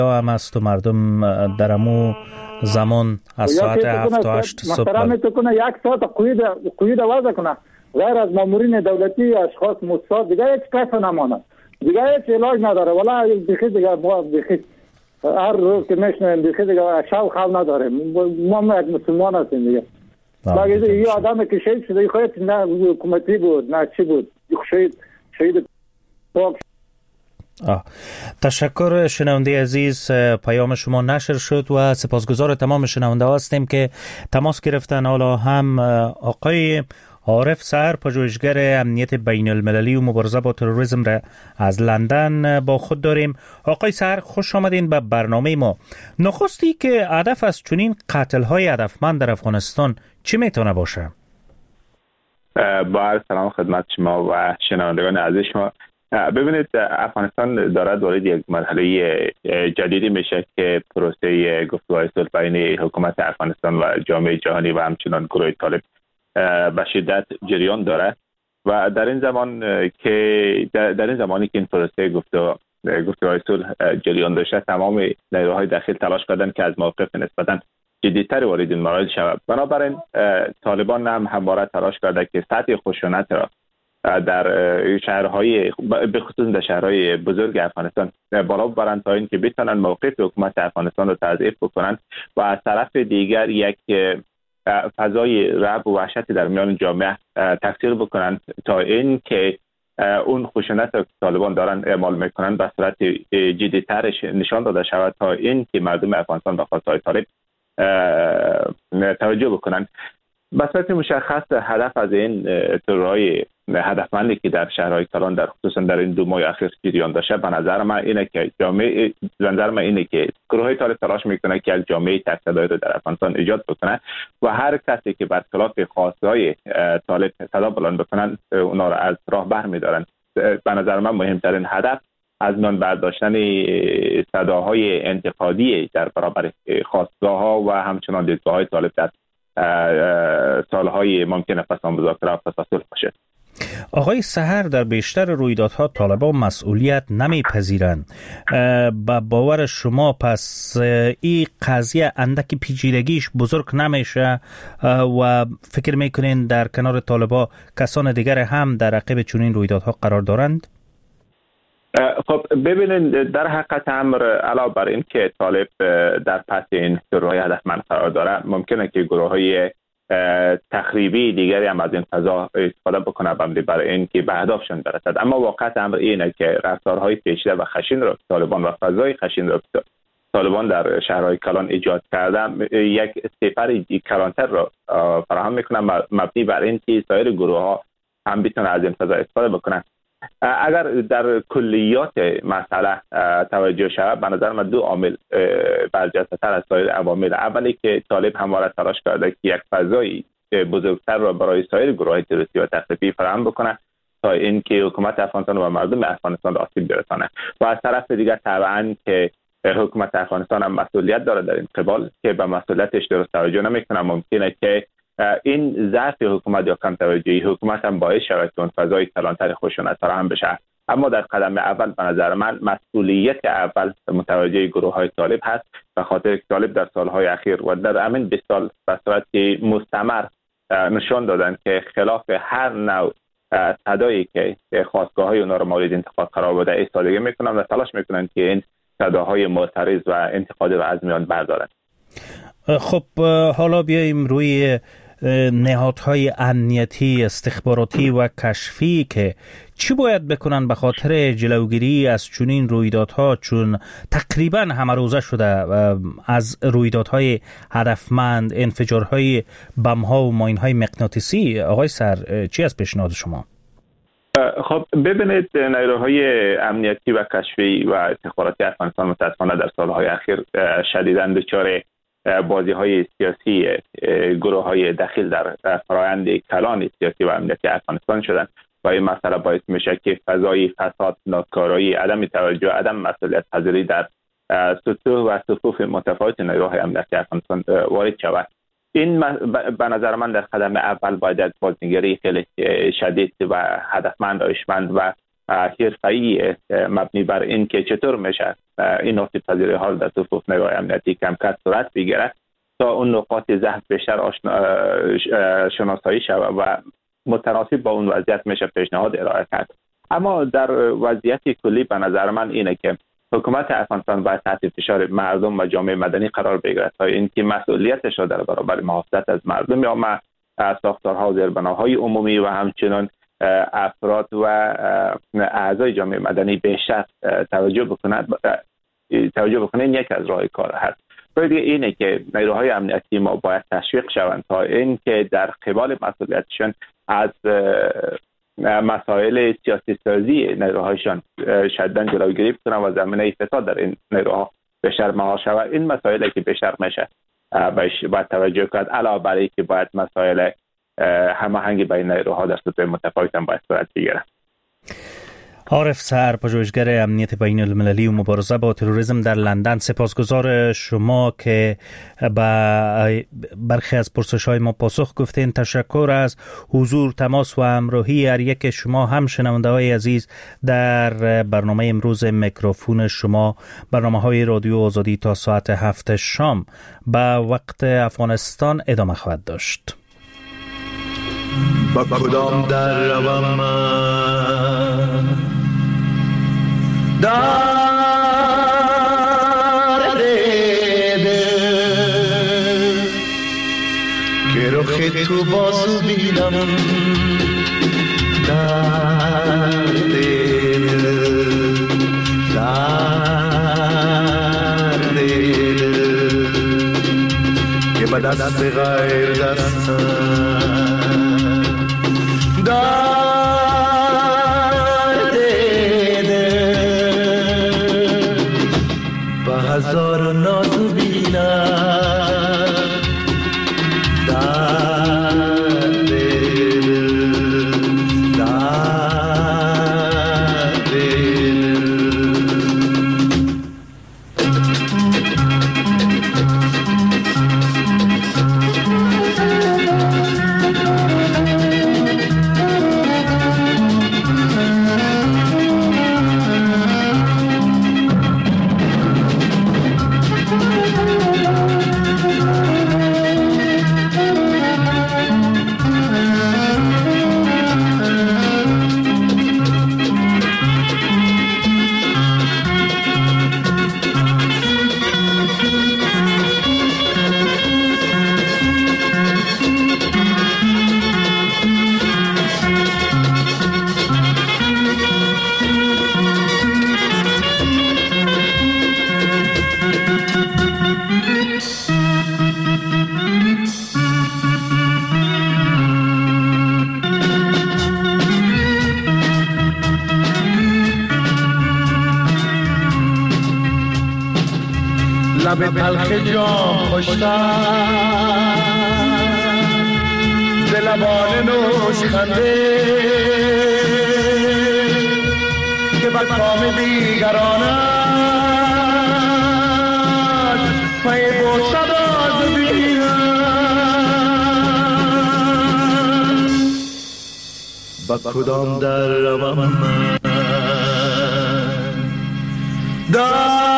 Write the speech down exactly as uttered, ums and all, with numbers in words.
هم است و مردم در امو زمان از ساعت هفت و هشت صبح محترم تو کنه یک ساعت قید قید وضع کنه، غیر از مامورین دولتی اشخاص مستعد دیگه هیچ کس نمانه، دیگه هیچ علاج نداره. والا بخی دیگه ما بخی هر روز که میشنیم بخی دیگه شو خو نداره. ما یک مسلمان هستیم دیگه. باید یه آدم که شهید شده خواهد نه حکومتی بود نه چی بود شهید شهید پاک. آه. تشکر شنونده عزیز، پیام شما نشر شد و سپاسگزار تمام شنونده هستیم که تماس گرفتن. حالا هم آقای عارف سحر، پژوهشگر امنیت بین المللی و مبارزه با تروریسم را از لندن با خود داریم. آقای سحر خوش آمدین به برنامه ما. نخستی که هدف از چنین قتل های هدفمند در افغانستان چی میتونه باشه؟ با عرض سلام خدمت شما و شنوندگان عزیز شما. ببینید افغانستان دارد وارد یک مرحله جدیدی میشه که پروسه گفتگوهای صلح بین حکومت افغانستان و جامعه جهانی و همچنان گروه طالب به شدت جریان داره و در این زمان که در این زمانی که این پروسه گفتگو گفتگوهای صلح جریان داشته، تمام نیروهای داخل تلاش کردن که از موقف نسبتاً جدی‌تر وارد این مراحل شود. بنابراین طالبان هم همواره تلاش کرده که سطح خشونت را در شهرهای به خصوص در شهرهای بزرگ افغانستان بالا ببرند تا اینکه بتوانند موقف حکومت افغانستان را تضعیف بکنند و از طرف دیگر یک فضای رعب و وحشت در میان جامعه تفسیر بکنند تا اینکه اون خشونت که طالبان دارن اعمال میکنند به صورت جدی‌ترش نشان داده شود تا اینکه مردم افغانستان به خواستهای طالب توجه بکنند. به صورت مشخص هدف از این ترورهای هدفمندی که در شهرهای کلان در خصوصا در این دو ماه اخیر جریان داشته، به نظر من اینه که جامعه به نظر من اینه که گروه طالب تلاش میکنه که یک جامعه تک‌صدایی رو در افغانستان ایجاد بکنه و هر کسی که بر خلاف خواستهای طالب صدا بلند بکنن اونا رو از راه برمی‌دارن. به نظر من مهمترین هدف از میان برداشتن صداهای انتقادی در برابر خواستگاه‌ها و همچنان دیدگاه‌های طالب در سالهای ممکنه پس آن مذاکره و پس صلح باشه. آقای سحر، در بیشتر رویدادها طالبان مسئولیت نمیپذیرند. با باور شما پس این قضیه اندکی پیچیدگیش بزرگ نمیشه و فکر میکنین در کنار طالبان کسان دیگر هم در عقب چنین رویدادها قرار دارند؟ خب ببینید، در حقیقت امر علاوه بر این که طالب در پس این ترورهای هدفمند قرار داره، ممکنه که گروه‌های تخریبی دیگری هم از این فضا استفاده بکنه برای این که به هدفشون برسد. اما واقعیت امر اینه که رفتارهای پیچیده و خشن را طالبان و فضای خشن را طالبان در شهرهای کلان ایجاد کردن یک سپر کلانتر را فراهم میکنه، مبنی بر این که سایر گروه‌ها هم بتونن از این فضا استفاده بکنن. اگر در کلیات مسئله توجه شود، به نظر من دو عامل برجسته‌تر از سایر عوامل. اولی که طالب همواره تلاش کرده که یک فضای بزرگتر را برای سایر گروه‌های تروریستی و تخریبی فراهم بکنه تا اینکه حکومت افغانستان و مردم افغانستان را آسیب برسانه و از طرف دیگر طبعاً که حکومت افغانستان هم مسئولیت داره در این قبال که به مسئولیتش درست توجه نمیکنه. ممکنه که این ضعف حکومت یا کم توجهی حکومت هم باعث شود که اون فضای کلانتر خشونت فراهم بشه. اما در قدم اول به نظر من مسئولیت اول متوجه گروه های طالب هست، به خاطر که طالب در سالهای اخیر و در همین بیست سال به صورت مستمر نشان دادن که خلاف هر نوع صدایی که خواستگاه های اونا رو مورد انتقاد قرار بده ایستادگی میکنن و تلاش میکنن که این صداهای معترض و انتقاد رو از میان بردارن. خب حالا بیاییم روی نهادهای امنیتی، استخباراتی و کشفی که چی باید بکنن به خاطر جلوگیری از چنین رویدادها، چون تقریبا همه روزه شده از رویدادهای هدفمند، انفجارهای بم‌ها و ماین‌های مغناطیسی. آقای سر، چی از پیشنهاد شما؟ خب ببینید، نیروهای امنیتی و کشفی و استخباراتی افغانستان متأسفانه در سالهای اخیر شدیداً دچار بازی های سیاسی گروه های دخیل در فرآیند کلان سیاسی و امنیتی افغانستان شدن و این مسئله باعث میشه که فضای فساد، ناکارایی، عدم توجه، عدم مسئولیت پذیری در سطوح و صفوف متفاوت نیروهای امنیتی افغانستان وارد شود. این به نظر من در قدم اول باید بازنگری خیلی شدید و هدفمند، دانشمند و حرفه‌ای مبنی بر این که چطور میشه این آسیب پذیری ها در صفوف نیروهای امنیتی کم کم صورت بگیره تا اون نقاط ضعف بیشتر شناسایی شود و متناسب با اون وضعیت میشه پیشنهاد ارائه کرد. اما در وضعیت کلی به نظر من اینه که حکومت افغانستان باید تحت فشار مردم و جامعه مدنی قرار بگیرد تا اینکه مسئولیتش را در برابر محافظت از مردم یا ما ساختارها و زیربناهای عمومی و همچنین افراد و اعضای جامعه مدنی بیشتر توجه بکنند توجه بکنند یک از راه کار هست. باید اینه که نیروهای امنیتی ما باید تشویق شوند تا اینکه در قبال مسئولیتشان از مسائل سیاسی سازی نیروهایشان شدیداً جلوگیری بکنند و زمینه فساد در این نیروها بیشتر مهار شود. این مسائلی که بیشتر میشه باید توجه کرد، علاوه بر اینکه باید مسائل هماهنگی بین نیروها در سطح متفاوت هم باید صورت بگیرد. عارف سحر، پژوهشگر امنیت بین المللی و مبارزه با تروریسم در لندن، سپاسگزار شما که به برخی از پرسش‌های ما پاسخ گفتین. تشکر از حضور، تماس و همراهی هر یک شما هم شنونده‌های عزیز در برنامه امروز میکروفون شما. برنامه‌های رادیو آزادی تا ساعت هفت شام به وقت افغانستان ادامه خواهد داشت. با کدام در روم من در دیده که رخ تو بازو بینم در دیده در دیده که به دست غیر دستم در دیده با هزار ناز بینم در دیده در دیده. لب تلخ جام خوشتر ز لبان نوش خنده که بر کام دیگرانش پی بوسد از بینم. با کدام در روم من در